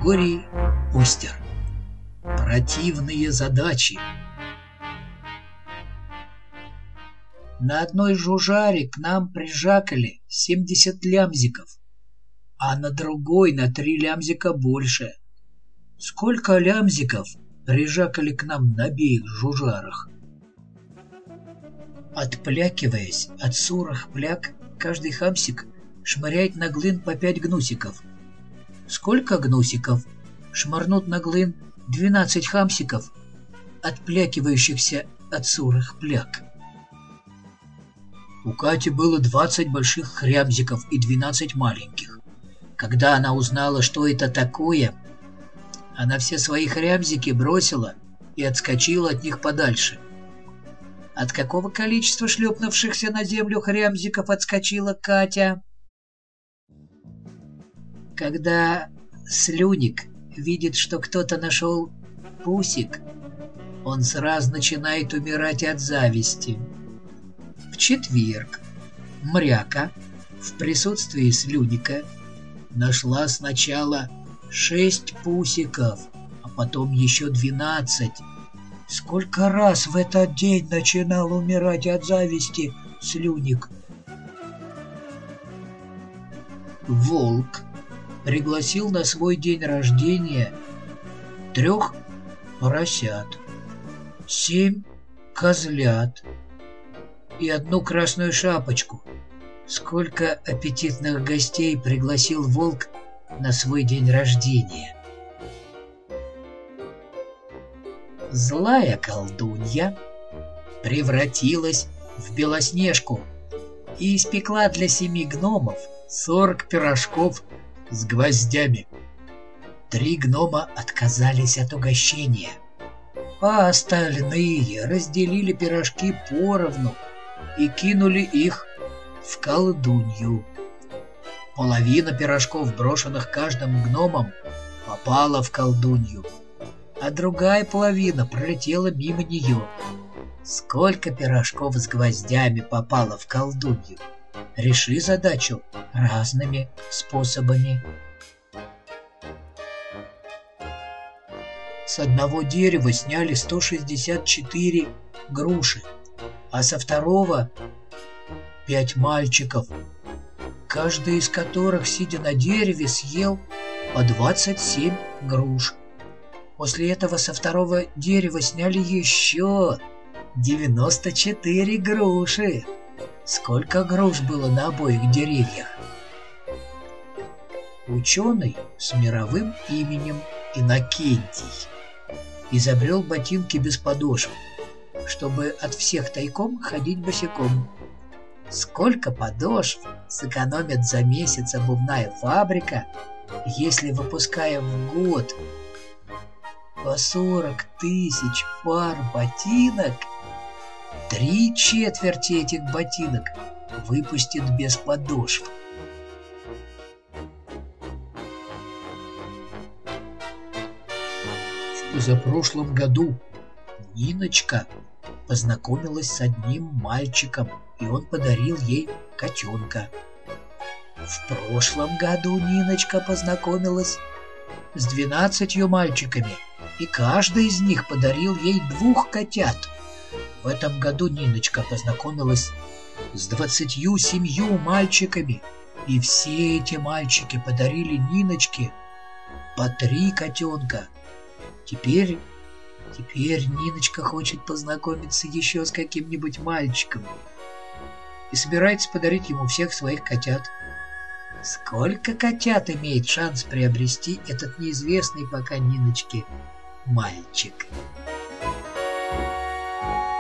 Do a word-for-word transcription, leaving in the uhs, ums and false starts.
Григорий Остер. Противные задачи. На одной жужаре к нам прижакали семьдесят лямзиков, а на другой на три лямзика больше. Сколько лямзиков прижакали к нам на обеих жужарах? Отплякиваясь от сурых пляк, каждый хамсик шмыряет на глын по пять гнусиков. Сколько гнусиков шмырнут на глын двенадцать хамсиков, отплякивающихся от сурых пляк? У Кати было двадцать больших хрямзиков и двенадцать маленьких. Когда она узнала, что это такое, она все свои хрямзики бросила и отскочила от них подальше. От какого количества шлепнувшихся на землю хрямзиков отскочила Катя? Когда слюник видит, что кто-то нашел пусик, он сразу начинает умирать от зависти. В четверг Мряка в присутствии слюника нашла сначала шесть пусиков, а потом еще двенадцать. Сколько раз в этот день начинал умирать от зависти слюник? Волк пригласил на свой день рождения трех поросят, семь козлят и одну красную шапочку. Сколько аппетитных гостей пригласил волк на свой день рождения? Злая колдунья превратилась в Белоснежку и испекла для семи гномов сорок пирожков с гвоздями. Три гнома отказались от угощения, а остальные разделили пирожки поровну и кинули их в колдунью. Половина пирожков, брошенных каждым гномом, попала в колдунью, а другая половина пролетела мимо нее. Сколько пирожков с гвоздями попало в колдунью? Реши задачу разными способами. С одного дерева сняли сто шестьдесят четыре груши, а со второго пять мальчиков, каждый из которых, сидя на дереве, съел по двадцать семь груш. После этого со второго дерева сняли еще девяносто четыре груши. Сколько груш было на обоих деревьях? Ученый с мировым именем Иннокентий изобрел ботинки без подошв, чтобы от всех тайком ходить босиком. Сколько подошв сэкономит за месяц обувная фабрика, если, выпуская в год по сорок тысяч пар ботинок, три четверти этих ботинок выпустит без подошв? В позапрошлом году Ниночка познакомилась с одним мальчиком, и он подарил ей котенка. В прошлом году Ниночка познакомилась с двенадцатью мальчиками, и каждый из них подарил ей двух котят. В этом году Ниночка познакомилась с двадцатью семью мальчиками, и все эти мальчики подарили Ниночке по три котенка. Теперь, теперь Ниночка хочет познакомиться еще с каким-нибудь мальчиком и собирается подарить ему всех своих котят. Сколько котят имеет шанс приобрести этот неизвестный пока Ниночке мальчик?